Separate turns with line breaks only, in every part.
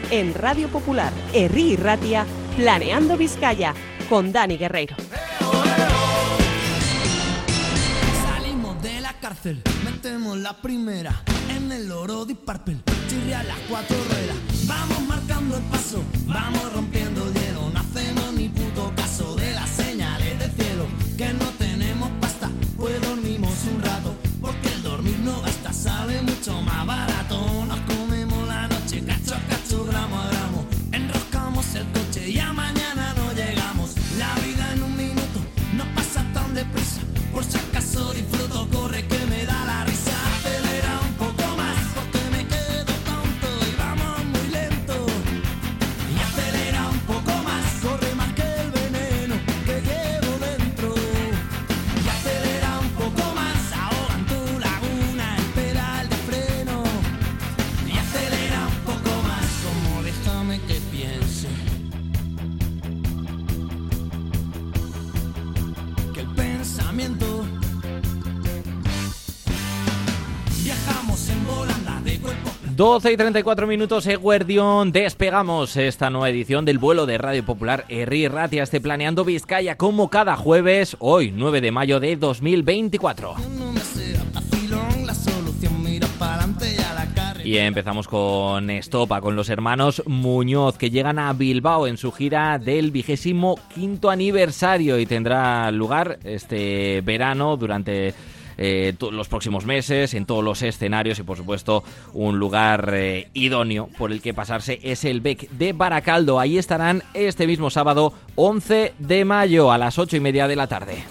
en Radio Popular, Herri y Ratia, Planeando Vizcaya, con Dani Guerreiro.
Salimos de la cárcel, metemos la primera en el oro de Parpel, chirria las 4 ruedas, vamos marcando el paso, vamos rompiendo el hielo, no hacemos ni puto caso de las señales del cielo, que no tenemos pasta, pues dormimos un rato, porque el dormir no gasta, sale mucho más barato, nos comemos la noche cacho a cacho, gramo a gramo, enroscamos el coche y a mañana no llegamos, la vida en un minuto no pasa tan deprisa, por si acaso disfruto, corre que me da la risa, acelera un poco más, porque me quedo tonto y vamos muy lento, y acelera un poco más, corre más que el veneno que llevo dentro, y acelera un poco más, ahoga en tu laguna el pedal de freno, y acelera un poco más, como déjame que piense, que el pensamiento, viajamos en volanda de cuerpo.
12 y 34 minutos, Eguerdión. Despegamos esta nueva edición del vuelo de Radio Popular Herri y Ratia, Planeando Vizcaya, como cada jueves, hoy 9 de mayo de 2024.
No me sea vacilón, la solución mira para adelante y a la carrera.
Y empezamos con Estopa, con los hermanos Muñoz, que llegan a Bilbao en su gira del 25º aniversario y tendrá lugar este verano durante los próximos meses, en todos los escenarios y por supuesto un lugar idóneo por el que pasarse es el Bec de Baracaldo. Ahí estarán este mismo sábado 11 de mayo a las 8:30 de la tarde.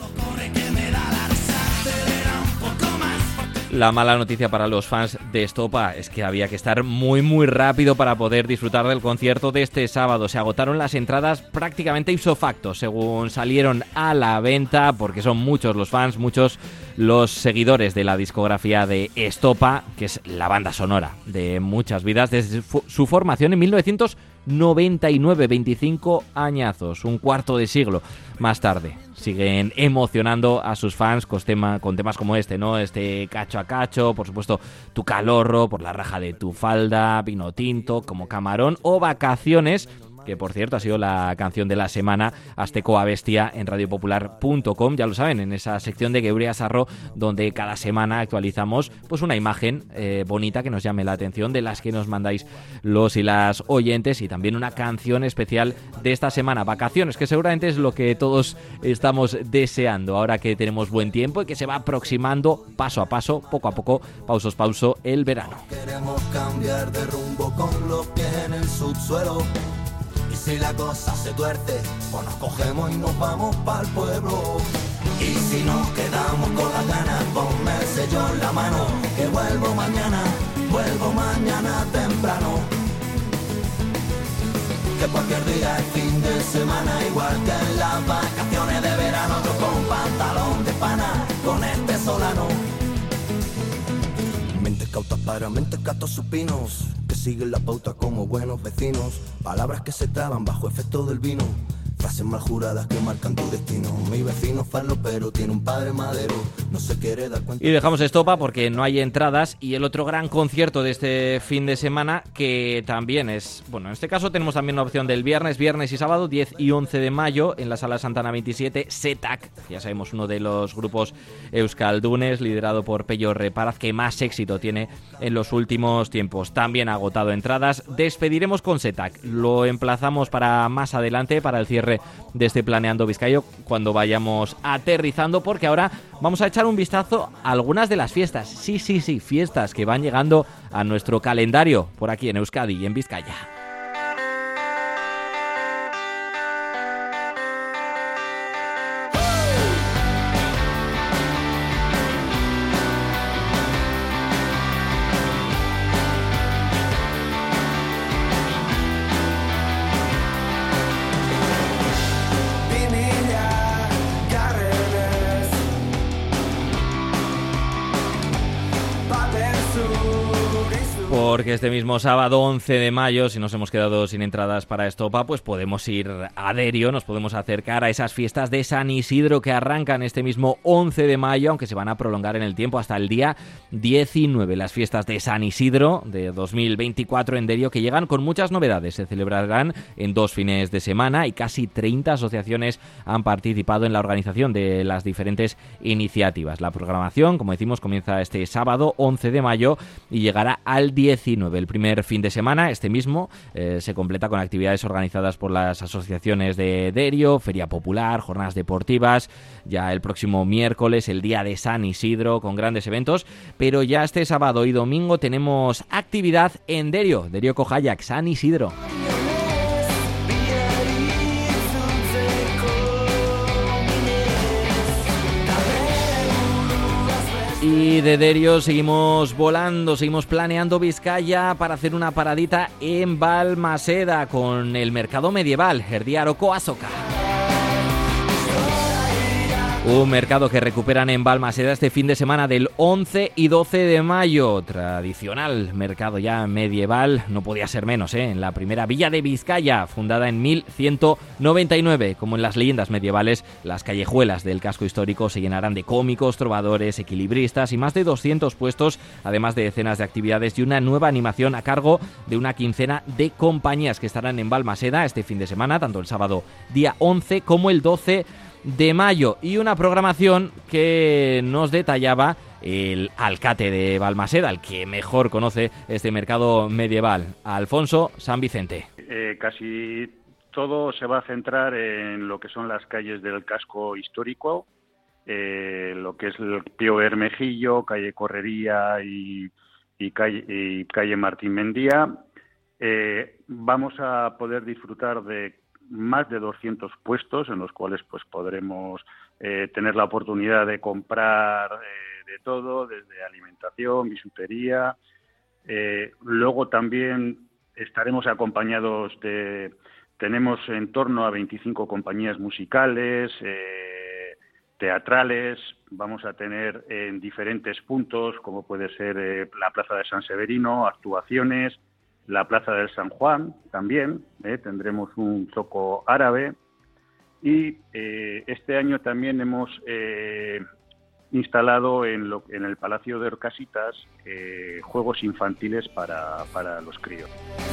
La mala noticia para los fans de Estopa es que había que estar muy rápido para poder disfrutar del concierto de este sábado. Se agotaron las entradas prácticamente ipso facto según salieron a la venta, porque son muchos los fans, muchos los seguidores de la discografía de Estopa, que es la banda sonora de muchas vidas desde su formación en 1999, 25 añazos, un cuarto de siglo más tarde. Siguen emocionando a sus fans con temas como este, ¿no? Este Cacho a Cacho, por supuesto Tu Calorro, Por la raja de tu falda, Vino tinto, Como camarón o Vacaciones, que por cierto ha sido la canción de la semana Aztecoa Bestia en radiopopular.com, ya lo saben, en esa sección de Geurea Sarro, donde cada semana actualizamos pues una imagen bonita que nos llame la atención, de las que nos mandáis los y las oyentes, y también una canción especial de esta semana, Vacaciones, que seguramente es lo que todos estamos deseando ahora que tenemos buen tiempo y que se va aproximando paso a paso, poco a poco, pauso, el verano.
Queremos cambiar de rumbo con los pies en el subsuelo. Y si la cosa se tuerce, pues nos cogemos y nos vamos pa'l pueblo. Y si nos quedamos con las ganas, ponme el sello en la mano, que vuelvo mañana temprano. Que cualquier día es fin de semana, igual que en las vacaciones de verano, yo con pantalón de pana, con este solano. Mentes cautas para mentes gatos supinos, que siguen la pauta como buenos vecinos. Palabras que se traban bajo efecto del vino, frases mal juradas que marcan tu destino. Mi vecino Farlo, pero tiene un padre madero, no se quiere dar cuenta.
Y dejamos Estopa porque no hay entradas. Y el otro gran concierto de este fin de semana, que también es, bueno, en este caso tenemos también una opción del viernes y sábado, 10 y 11 de mayo, en la Sala Santana 27, Setac, ya sabemos, uno de los grupos euskaldunes, liderado por Pello Reparaz, que más éxito tiene en los últimos tiempos. También ha agotado entradas. Despediremos con Setac, lo emplazamos para más adelante, para el cierre de este Planeando Vizcaya, cuando vayamos aterrizando, porque ahora vamos a echar un vistazo a algunas de las fiestas, sí, fiestas que van llegando a nuestro calendario por aquí en Euskadi y en Vizcaya. Porque este mismo sábado 11 de mayo, si nos hemos quedado sin entradas para Estopa, pues podemos ir a Derio, nos podemos acercar a esas fiestas de San Isidro que arrancan este mismo 11 de mayo, aunque se van a prolongar en el tiempo hasta el día 19. Las fiestas de San Isidro de 2024 en Derio, que llegan con muchas novedades. Se celebrarán en 2 fines de semana y casi 30 asociaciones han participado en la organización de las diferentes iniciativas. La programación, como decimos, comienza este sábado 11 de mayo y llegará al 19. El primer fin de semana, este mismo, se completa con actividades organizadas por las asociaciones de Derio, Feria Popular, jornadas deportivas, ya el próximo miércoles, el día de San Isidro, con grandes eventos, pero ya este sábado y domingo tenemos actividad en Derio, Derio Kojayak, San Isidro. Y de Derio seguimos volando, seguimos planeando Vizcaya para hacer una paradita en Balmaseda con el mercado medieval, Erdiaroko Azoka. Un mercado que recuperan en Balmaseda este fin de semana del 11 y 12 de mayo. Tradicional mercado ya medieval, no podía ser menos, en la primera villa de Vizcaya, fundada en 1199. Como en las leyendas medievales, las callejuelas del casco histórico se llenarán de cómicos, trovadores, equilibristas y más de 200 puestos, además de decenas de actividades y una nueva animación a cargo de una quincena de compañías que estarán en Balmaseda este fin de semana, tanto el sábado día 11 como el 12 de mayo, y una programación que nos detallaba el alcalde de Balmaseda, el que mejor conoce este mercado medieval, Alfonso San Vicente.
Casi todo se va a centrar en lo que son las calles del casco histórico, lo que es el Pío Bermejillo, calle Correría y calle Martín Mendía. Vamos a poder disfrutar de más de 200 puestos en los cuales pues podremos tener la oportunidad de comprar de todo, desde alimentación, bisutería. Luego también estaremos acompañados tenemos en torno a 25 compañías musicales, teatrales. Vamos a tener en diferentes puntos, como puede ser la Plaza de San Severino, actuaciones. La Plaza del San Juan también, tendremos un zoco árabe, y este año también hemos instalado en el Palacio de Orcasitas juegos infantiles para los críos.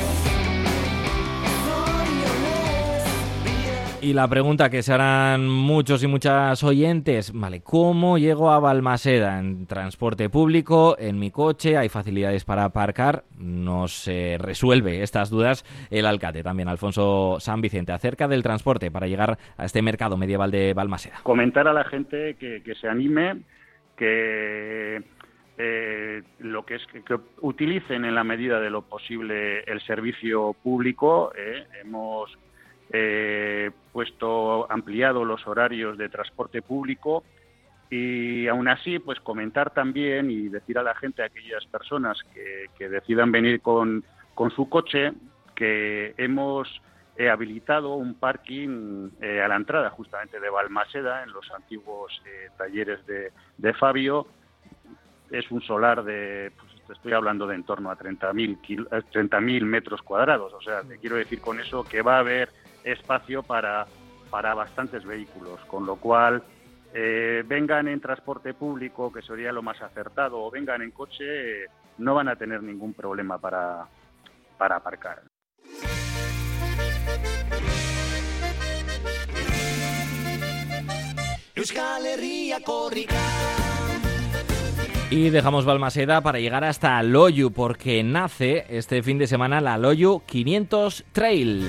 Y la pregunta que se harán muchos y muchas oyentes, vale, ¿cómo llego a Balmaseda? ¿En transporte público? ¿En mi coche? ¿Hay facilidades para aparcar? Nos resuelve estas dudas el alcalde también, Alfonso San Vicente, acerca del transporte para llegar a este mercado medieval de Balmaseda.
Comentar a la gente que se anime, que que utilicen en la medida de lo posible el servicio público. Hemos ampliado los horarios de transporte público, y aún así pues comentar también y decir a la gente, a aquellas personas que decidan venir con su coche, que hemos habilitado un parking a la entrada justamente de Balmaseda, en los antiguos talleres de Fabio. Es un solar de, pues estoy hablando de en torno a 30.000 metros cuadrados. O sea, te quiero decir con eso que va a haber espacio para bastantes vehículos, con lo cual vengan en transporte público, que sería lo más acertado, o vengan en coche, no van a tener ningún problema para aparcar.
Euskal Herria korrika.
Y dejamos Balmaseda para llegar hasta Loiu, porque nace este fin de semana la Loiu 500 Trail.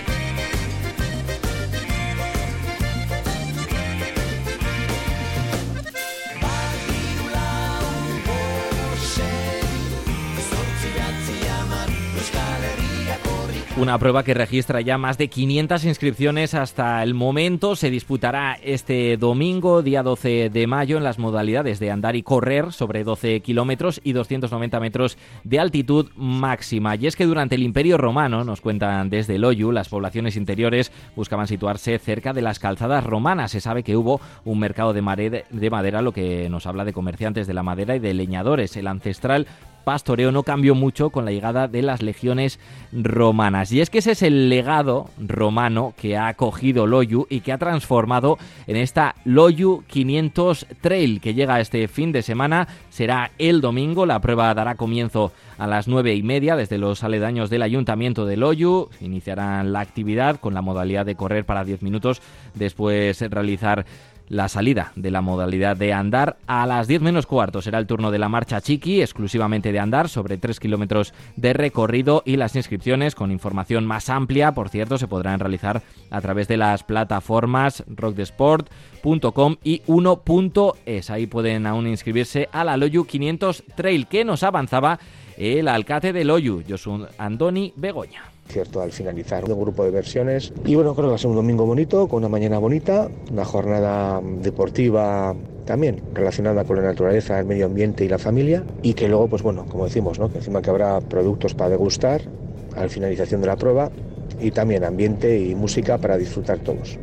Una prueba que registra ya más de 500 inscripciones hasta el momento. Se disputará este domingo, día 12 de mayo, en las modalidades de andar y correr sobre 12 kilómetros y 290 metros de altitud máxima. Y es que durante el Imperio Romano, nos cuentan desde Loiu, las poblaciones interiores buscaban situarse cerca de las calzadas romanas. Se sabe que hubo un mercado de madera, lo que nos habla de comerciantes de la madera y de leñadores. El ancestral pastoreo no cambió mucho con la llegada de las legiones romanas. Y es que ese es el legado romano que ha acogido Loiu y que ha transformado en esta Loiu 500 Trail, que llega este fin de semana. Será el domingo, la prueba dará comienzo a las 9:30 desde los aledaños del Ayuntamiento de Loiu. Iniciarán la actividad con la modalidad de correr para 10 minutos, después realizar la salida de la modalidad de andar. A las 10 menos cuarto será el turno de la marcha chiqui, exclusivamente de andar, sobre 3 kilómetros de recorrido, y las inscripciones con información más amplia, por cierto, se podrán realizar a través de las plataformas rockdesport.com y 1.es. Ahí pueden aún inscribirse a la Loiu 500 Trail, que nos avanzaba el alcalde de Loiu, Josu Andoni Begoña.
Cierto, al finalizar un grupo de versiones. Y bueno, creo que va a ser un domingo bonito, con una mañana bonita, una jornada deportiva también relacionada con la naturaleza, el medio ambiente y la familia, y que luego, pues bueno, como decimos, ¿no?, que encima que habrá productos para degustar al finalización de la prueba, y también ambiente y música para disfrutar todos.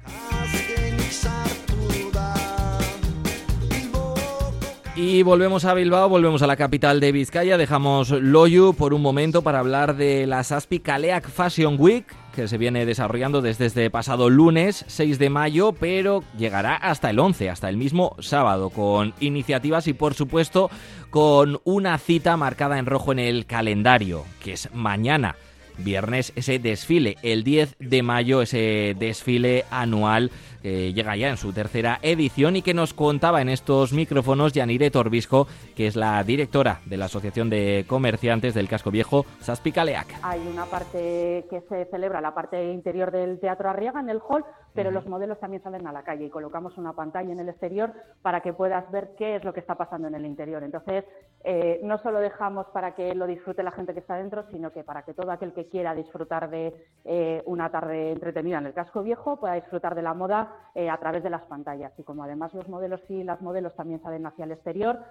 Y volvemos a Bilbao, volvemos a la capital de Vizcaya, dejamos Loiu por un momento para hablar de la Zazpi Kaleak Fashion Week, que se viene desarrollando desde este pasado lunes 6 de mayo, pero llegará hasta el 11, hasta el mismo sábado, con iniciativas y por supuesto con una cita marcada en rojo en el calendario, que es mañana, viernes, ese desfile, el 10 de mayo, ese desfile anual que llega ya en su tercera edición y que nos contaba en estos micrófonos Yanire Torbisco, que es la directora de la Asociación de Comerciantes del Casco Viejo, Zazpi Kaleak.
Hay una parte que se celebra, la parte interior del Teatro Arriaga, en el hall, pero los modelos también salen a la calle y colocamos una pantalla en el exterior para que puedas ver qué es lo que está pasando en el interior. Entonces, no solo dejamos para que lo disfrute la gente que está dentro, sino que para que todo aquel que quiera disfrutar de una tarde entretenida en el Casco Viejo pueda disfrutar de la moda a través de las pantallas. Y como además los modelos y las modelos también salen hacia el exterior,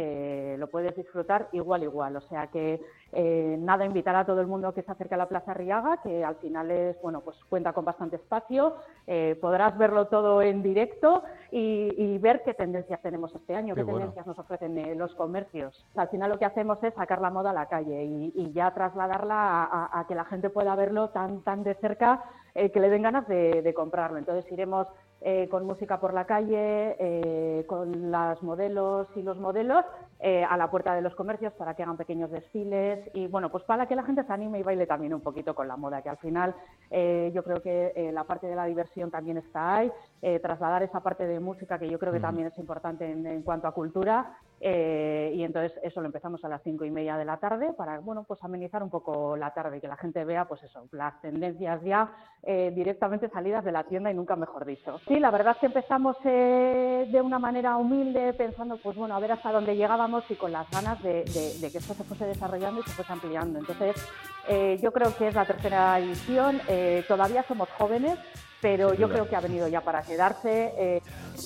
lo puedes disfrutar igual. O sea que nada, invitar a todo el mundo que se acerque a la Plaza Arriaga, que al final es, bueno, pues cuenta con bastante espacio, podrás verlo todo en directo y ver qué tendencias tenemos este año, qué tendencias nos ofrecen los comercios. Al final lo que hacemos es sacar la moda a la calle y ya trasladarla a que la gente pueda verlo tan de cerca, que le den ganas de comprarlo. Entonces iremos con música por la calle, con las modelos y los modelos a la puerta de los comercios para que hagan pequeños desfiles y bueno, pues para que la gente se anime y baile también un poquito con la moda, que al final yo creo que la parte de la diversión también está ahí, trasladar esa parte de música que yo creo que también es importante en cuanto a cultura, y entonces eso lo empezamos a las 5:30 de la tarde para, bueno, pues amenizar un poco la tarde y que la gente vea, pues eso, las tendencias ya directamente salidas de la tienda y nunca mejor dicho. Sí, la verdad es que empezamos de una manera humilde, pensando, pues bueno, a ver hasta dónde llegábamos y con las ganas de que esto se fuese desarrollando y se fuese ampliando. Entonces, yo creo que es la tercera edición, todavía somos jóvenes, pero yo creo que ha venido ya para quedarse.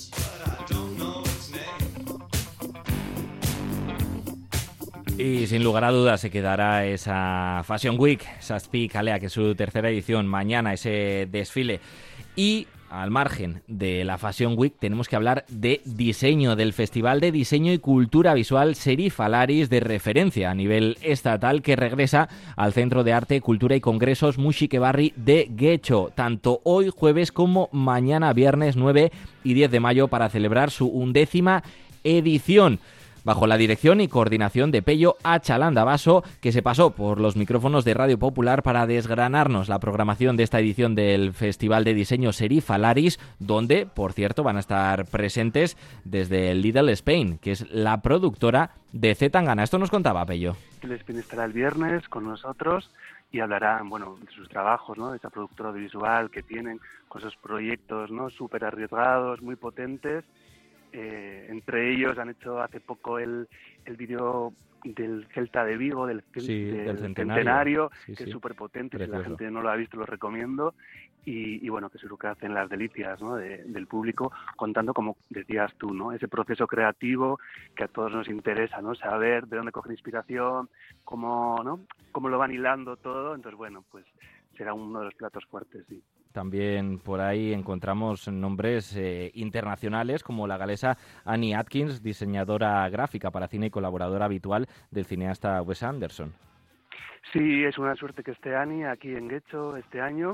Y sin lugar a dudas se quedará esa Fashion Week, Zazpi Kaleak, que es su tercera edición, mañana ese desfile. Y al margen de la Fashion Week tenemos que hablar de diseño, del Festival de Diseño y Cultura Visual Serifalaris, de referencia a nivel estatal, que regresa al Centro de Arte, Cultura y Congresos Muxikebarri de Getxo, tanto hoy jueves como mañana viernes 9 y 10 de mayo para celebrar su 11ª edición. Bajo la dirección y coordinación de Pello Achalandabaso, que se pasó por los micrófonos de Radio Popular para desgranarnos la programación de esta edición del Festival de Diseño Serifalaris, donde, por cierto, van a estar presentes desde Lidl Spain, que es la productora de Zetangana. Esto nos contaba Pello.
Lidl Spain estará el viernes con nosotros y hablarán, bueno, de sus trabajos, ¿no?, de esa productora audiovisual que tienen, con esos proyectos, ¿no?, súper arriesgados, muy potentes. Entre ellos han hecho hace poco el vídeo del Celta de Vigo, del centenario, que es súper potente. Si la gente no lo ha visto, lo recomiendo. Y bueno, que es lo que hacen las delicias, ¿no?, del público, contando, como decías tú, ¿no?, ese proceso creativo que a todos nos interesa, ¿no?, saber de dónde cogen inspiración, cómo lo van hilando todo. Entonces, bueno, pues será uno de los platos fuertes, sí.
También por ahí encontramos nombres internacionales como la galesa Annie Atkins, diseñadora gráfica para cine y colaboradora habitual del cineasta Wes Anderson.
Sí, es una suerte que esté Annie aquí en Getxo este año.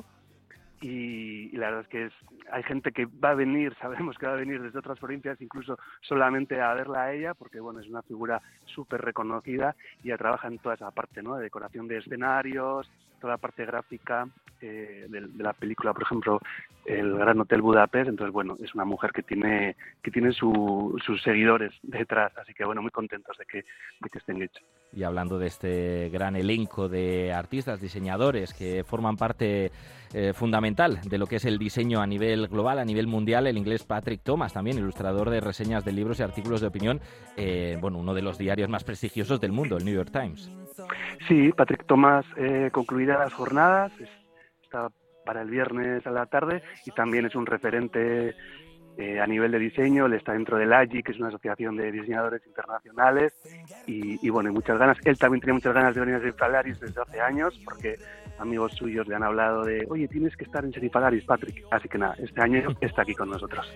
Y la verdad es que hay gente que va a venir, sabemos que va a venir desde otras provincias, incluso solamente a verla a ella, porque bueno, es una figura súper reconocida y ella trabaja en toda esa parte, ¿no?, de decoración de escenarios, toda la parte gráfica de la película, por ejemplo, El Gran Hotel Budapest. Entonces, bueno, es una mujer que tiene sus seguidores detrás, así que bueno, muy contentos de que estén hechos.
Y hablando de este gran elenco de artistas, diseñadores que forman parte fundamental de lo que es el diseño a nivel global, a nivel mundial, el inglés Patrick Thomas, también ilustrador de reseñas de libros y artículos de opinión, uno de los diarios más prestigiosos del mundo, el New York Times.
Sí, Patrick Thomas concluirá las jornadas, está para el viernes a la tarde, y también es un referente a nivel de diseño. Él está dentro del AGI, que es una asociación de diseñadores internacionales, y bueno, hay muchas ganas. Él también tenía muchas ganas de venir a Serifalaris desde hace años, porque amigos suyos le han hablado de, oye, tienes que estar en Serifalaris, Patrick. Así que nada, este año está aquí con nosotros.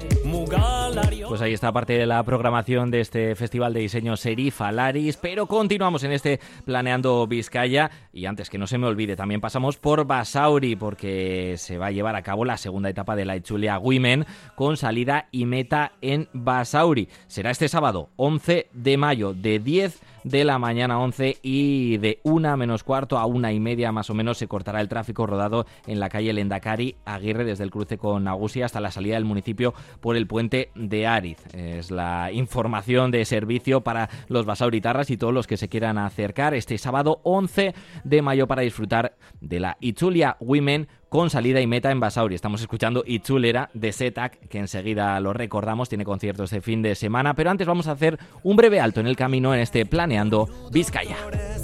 Pues ahí está parte de la programación de este Festival de Diseño Serifalaris, pero continuamos en este Planeando Vizcaya, y antes que no se me olvide, también pasamos por Basauri, porque se va a llevar a cabo la segunda etapa de la Itzulia Women, con salida y meta en Basauri. Será este sábado 11 de mayo, de 10 de la mañana a 11, y de 1 menos cuarto a 1:30 más o menos se cortará el tráfico rodado en la calle Lendakari Aguirre, desde el cruce con Nagusia hasta la salida del municipio por el puente de Ariz. Es la información de servicio para los basauritarras y todos los que se quieran acercar este sábado 11 de mayo para disfrutar de la Itzulia Women con salida y meta en Basauri. Estamos escuchando Itzulera de Setak, que enseguida lo recordamos, tiene conciertos este fin de semana, pero antes vamos a hacer un breve alto en el camino en este Planeando Vizcaya.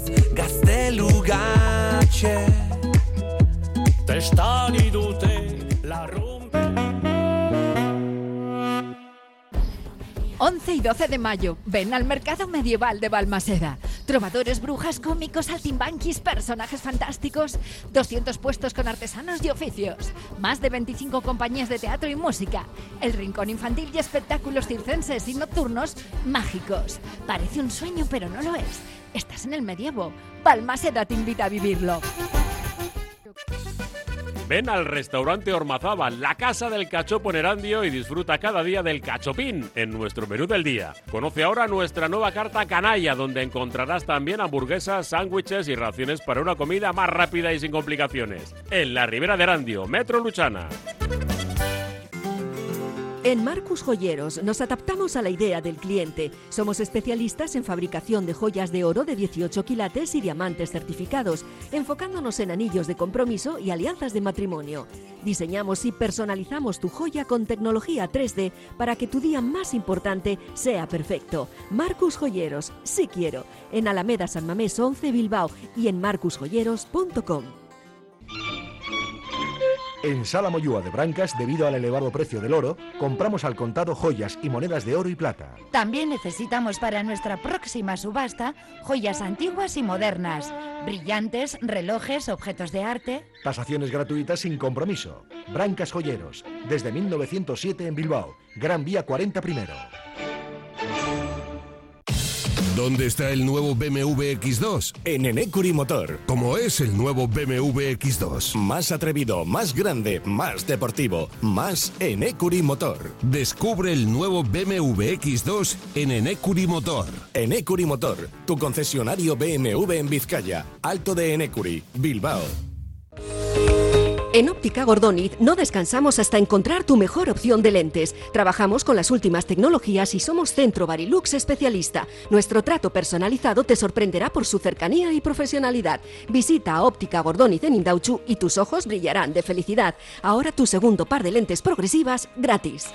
11 y 12 de mayo, ven al mercado medieval de Balmaseda. Trovadores, brujas, cómicos, saltimbanquis, personajes fantásticos, 200 puestos con artesanos y oficios, más de 25 compañías de teatro y música, el rincón infantil y espectáculos circenses y nocturnos mágicos. Parece un sueño, pero no lo es. Estás en el medievo. Balmaseda te invita a vivirlo.
Ven al restaurante Ormazábal, la casa del cachopo en Erandio, y disfruta cada día del cachopín en nuestro menú del día. Conoce ahora nuestra nueva carta canalla, donde encontrarás también hamburguesas, sándwiches y raciones para una comida más rápida y sin complicaciones. En la Ribera de Erandio, Metro Luchana.
En Marcus Joyeros nos adaptamos a la idea del cliente. Somos especialistas en fabricación de joyas de oro de 18 quilates y diamantes certificados, enfocándonos en anillos de compromiso y alianzas de matrimonio. Diseñamos y personalizamos tu joya con tecnología 3D para que tu día más importante sea perfecto. Marcus Joyeros, sí quiero. En Alameda San Mamés 11 Bilbao y en marcusjoyeros.com.
En Sala Moyúa de Brancas, debido al elevado precio del oro, compramos al contado joyas y monedas de oro y plata.
También necesitamos para nuestra próxima subasta joyas antiguas y modernas, brillantes, relojes, objetos de arte.
Tasaciones gratuitas sin compromiso. Brancas Joyeros, desde 1907 en Bilbao, Gran Vía 40 primero.
¿Dónde está el nuevo BMW X2?
En Enecuri Motor.
¿Cómo es el nuevo BMW X2?
Más atrevido, más grande, más deportivo, más Enecuri Motor.
Descubre el nuevo BMW X2 en Enecuri Motor.
Enecuri Motor, tu concesionario BMW en Vizcaya, Alto de Enecuri, Bilbao.
En Óptica Gordoniz no descansamos hasta encontrar tu mejor opción de lentes. Trabajamos con las últimas tecnologías y somos Centro Barilux especialista. Nuestro trato personalizado te sorprenderá por su cercanía y profesionalidad. Visita a Óptica Gordoniz en Indautxu y tus ojos brillarán de felicidad. Ahora tu segundo par de lentes progresivas gratis.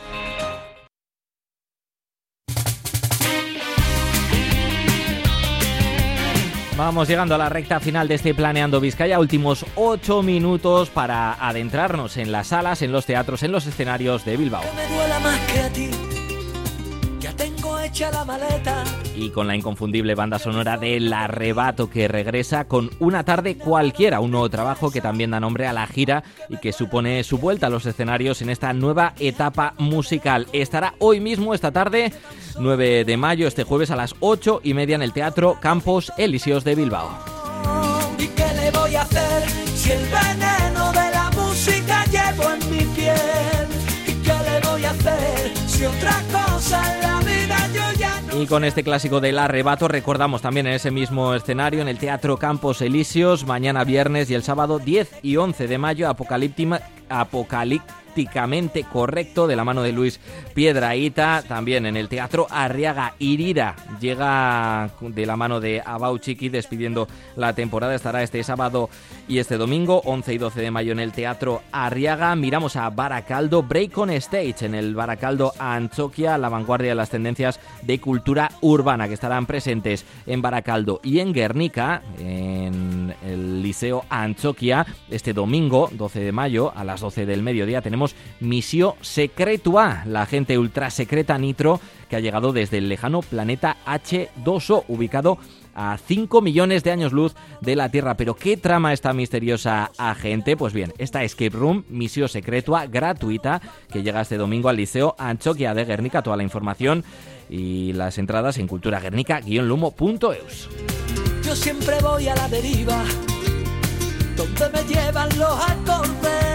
Vamos llegando a la recta final de este Planeando Vizcaya, últimos 8 minutos para adentrarnos en las salas, en los teatros, en los escenarios de Bilbao.
echa la maleta.
Y con la inconfundible banda sonora del Arrebato, que regresa con Una tarde cualquiera, un nuevo trabajo que también da nombre a la gira y que supone su vuelta a los escenarios en esta nueva etapa musical. Estará hoy mismo, esta tarde, 9 de mayo, este jueves a las 8:30 en el Teatro Campos Elíseos de Bilbao.
¿Y qué le voy a hacer si el veneno de la música llevo en mi piel? ¿Y qué le voy a hacer si otra cosa en la vida yo ya no?
Y con este clásico del Arrebato recordamos también en ese mismo escenario, en el Teatro Campos Elíseos, mañana viernes y el sábado 10 y 11 de mayo, Apocalípticamente Correcto, de la mano de Luis Piedrahita. También en el Teatro Arriaga, Irira llega de la mano de Abau Chiqui, despidiendo la temporada. Estará este sábado y este domingo, 11 y 12 de mayo en el Teatro Arriaga. Miramos a Barakaldo, Break on Stage, en el Barakaldo Antzokia, la vanguardia de las tendencias de cultura urbana, que estarán presentes en Barakaldo y en Guernica, en el Liceo Antzokia. Este domingo, 12 de mayo, a las 12 del mediodía, tenemos Misión Secretua, la agente ultra secreta Nitro, que ha llegado desde el lejano planeta H2O, ubicado a 5 millones de años luz de la Tierra. ¿Pero qué trama esta misteriosa agente? Pues bien, esta escape room, Misión Secretua, gratuita, que llega este domingo al Liceo Antzokia de Guernica. Toda la información y las entradas en culturaguernica-lumo.eus.
Yo siempre voy a la deriva, donde me llevan los acordes.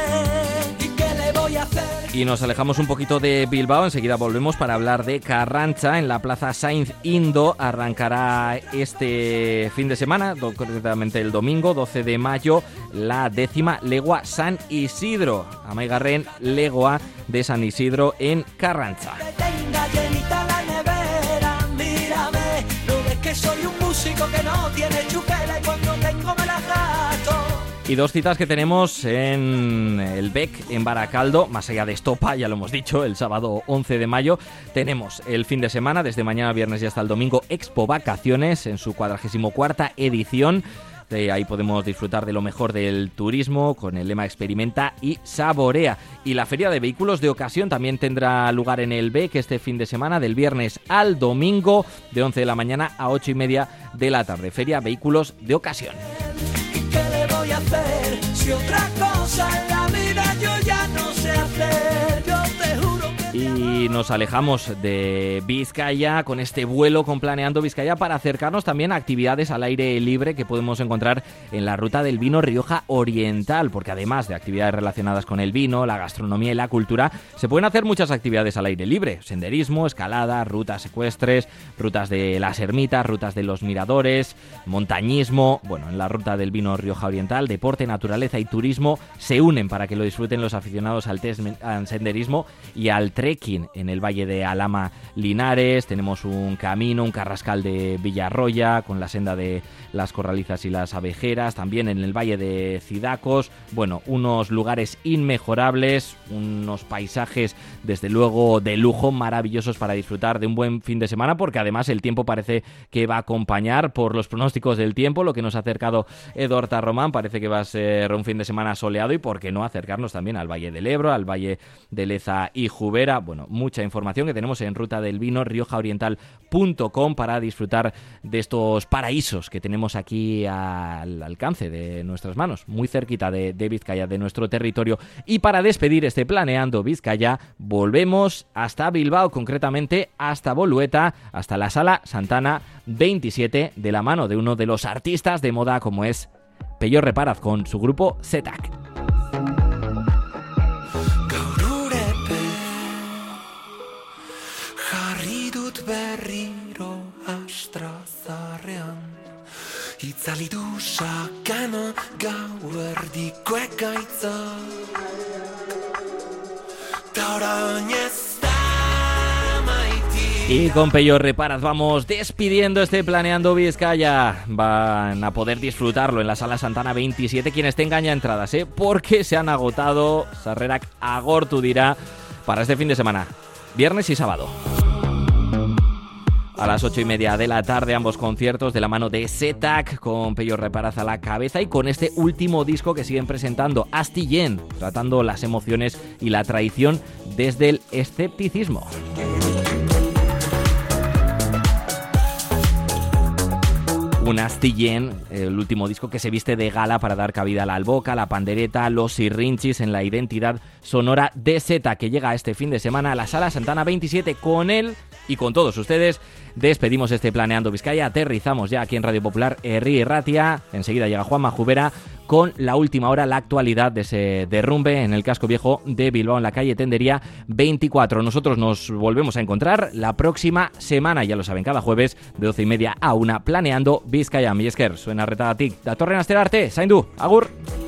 Y nos alejamos un poquito de Bilbao, enseguida volvemos para hablar de Carrancha. En la Plaza Sainz Indo arrancará este fin de semana, concretamente el domingo 12 de mayo, la 10ª Legua San Isidro, amaigarren Legua de San Isidro en Carrancha.
Soy un músico que no tiene chupela y cuando tengo me la gasto.
Y dos citas que tenemos en el BEC, en Barakaldo, más allá de Estopa, ya lo hemos dicho, el sábado 11 de mayo. Tenemos el fin de semana, desde mañana viernes y hasta el domingo, Expo Vacaciones, en su 44ª edición. Ahí podemos disfrutar de lo mejor del turismo con el lema Experimenta y Saborea. Y la Feria de Vehículos de Ocasión también tendrá lugar en el BEC este fin de semana, del viernes al domingo, de 11 de la mañana a 8:30 de la tarde. Feria Vehículos de Ocasión.
¿Qué le voy a hacer si otra cosa en la vida yo ya no sé hacer? Yo te juro que...
Y nos alejamos de Vizcaya con este vuelo con Planeando Vizcaya para acercarnos también a actividades al aire libre que podemos encontrar en la Ruta del Vino Rioja Oriental, porque además de actividades relacionadas con el vino, la gastronomía y la cultura, se pueden hacer muchas actividades al aire libre: senderismo, escalada, rutas ecuestres, rutas de las ermitas, rutas de los miradores, montañismo. Bueno, en la Ruta del Vino Rioja Oriental, deporte, naturaleza y turismo se unen para que lo disfruten los aficionados al senderismo y al trekking. En el Valle de Alhama Linares tenemos un camino, un carrascal de Villarroya con la senda de las Corralizas y las Abejeras, también en el Valle de Cidacos. Bueno, unos lugares inmejorables, unos paisajes desde luego de lujo, maravillosos para disfrutar de un buen fin de semana, porque además el tiempo parece que va a acompañar por los pronósticos del tiempo, lo que nos ha acercado Eduard Tarromán. Parece que va a ser un fin de semana soleado y por qué no acercarnos también al Valle del Ebro, al Valle de Leza y Jubera. Bueno, mucha información que tenemos en Ruta del Vino riojaoriental.com para disfrutar de estos paraísos que tenemos aquí al alcance de nuestras manos, muy cerquita de Vizcaya, de nuestro territorio. Y para despedir este Planeando Vizcaya, volvemos hasta Bilbao, concretamente hasta Bolueta, hasta la Sala Santana 27, de la mano de uno de los artistas de moda como es Peyor Reparaz con su grupo Zetak.
Berriro astrazarrean itzali du sakana gauerdiko ekaitza ta orain ez da maiti.
Y con Peyor Reparaz vamos despidiendo este Planeando Vizcaya. Van a poder disfrutarlo en la Sala Santana 27 quienes tengan ya entradas, porque se han agotado. Sarrerak agortu dira para este fin de semana, viernes y sábado. A las 8:30 de la tarde, ambos conciertos de la mano de Zetak, con Peyor Reparaz a la cabeza y con este último disco que siguen presentando, Astillén, tratando las emociones y la traición desde el escepticismo. Un astillén, el último disco que se viste de gala para dar cabida a la alboca, la pandereta, los sirrinchis en la identidad sonora de Zeta, que llega este fin de semana a la Sala Santana 27. Con él y con todos ustedes despedimos este Planeando Vizcaya, aterrizamos ya aquí en Radio Popular Herri y Ratia. Enseguida llega Juanma Jubera con la última hora, la actualidad de ese derrumbe en el casco viejo de Bilbao, en la calle Tendería 24. Nosotros nos volvemos a encontrar la próxima semana, ya lo saben, cada jueves de 12:30 a 1, Planeando Vizcaya. Mi esker, suena retagatik datorren asterarte, zaindu, agur!